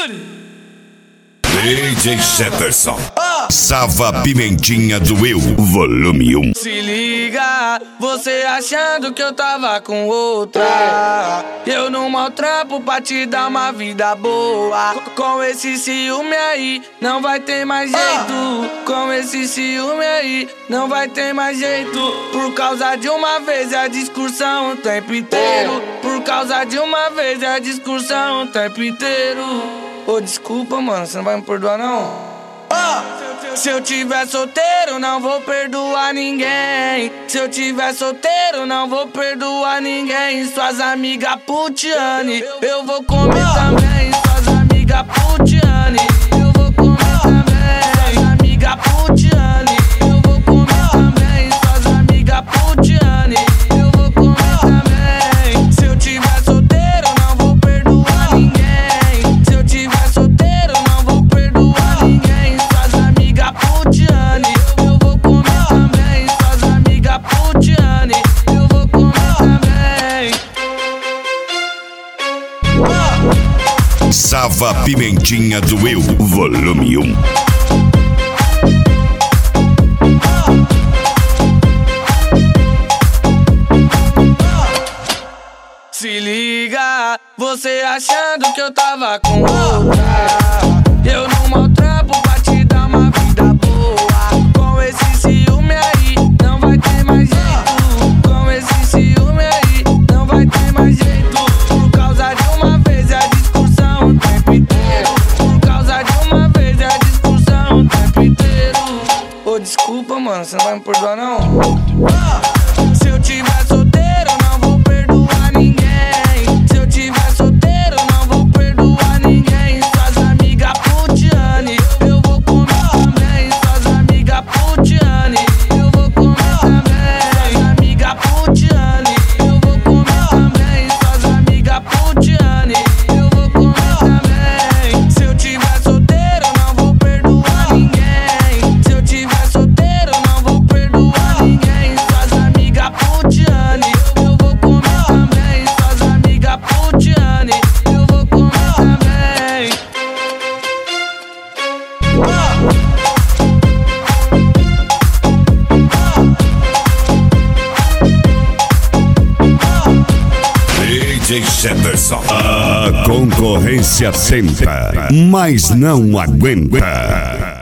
DJ Jefferson, Sava Pimentinha do Eu, volume 1. Se liga, você achando que eu tava com outra. Eu não maltrapo pra te dar uma vida boa. Com esse ciúme aí, não vai ter mais jeito. Com esse ciúme aí, não vai ter mais jeito. Por causa de uma vez é a discussão o tempo inteiro. Por causa de uma vez é a discussão o tempo inteiro. Ô, desculpa, mano, você não vai me perdoar, não? Se eu tiver solteiro, não vou perdoar ninguém. Se eu tiver solteiro, não vou perdoar ninguém. Suas amigas putiane, eu vou comer também. Suas amigas putiane, eu vou comer também. Suas amigas putiane, eu vou comer também. Suas amigas putiane, eu vou comer também. Se eu tiver solteiro, não vou perdoar ninguém. Se eu tiver solteiro, não vou perdoar ninguém. Suas amigas putiane, eu vou comer também. Suas amigas putiane, eu vou comer também. Sava Pimentinha do Eu, volume 1. Se liga, você achando que eu tava com outra. Eu não maltrapo pra te dar uma vida boa. Com esse ciúme aí, não vai ter mais jeito. Com esse ciúme aí, não vai ter mais jeito. Por causa de uma vez é a discussão o tempo inteiro. Por causa de uma vez é a discussão o tempo inteiro. Ô, desculpa, mano, você não vai me perdoar, não? Se eu tiver solteiro, não vou perdoar ninguém. Se eu tiver solteiro, não vou perdoar ninguém. Suas amigas putiane, eu vou comer também. Suas amigas putiane, eu vou comer também. Suas amigas putiane, eu vou comer também. Suas amigas putiane, eu vou comer também. Se eu tiver solteiro, não vou perdoar ninguém. Se eu tiver solteiro, não vou perdoar ninguém. Suas amigas putiane, eu vou comer também. Suas amigas putiane, eu vou comer também. DJ Jefferson, a concorrência tenta, mas não aguenta.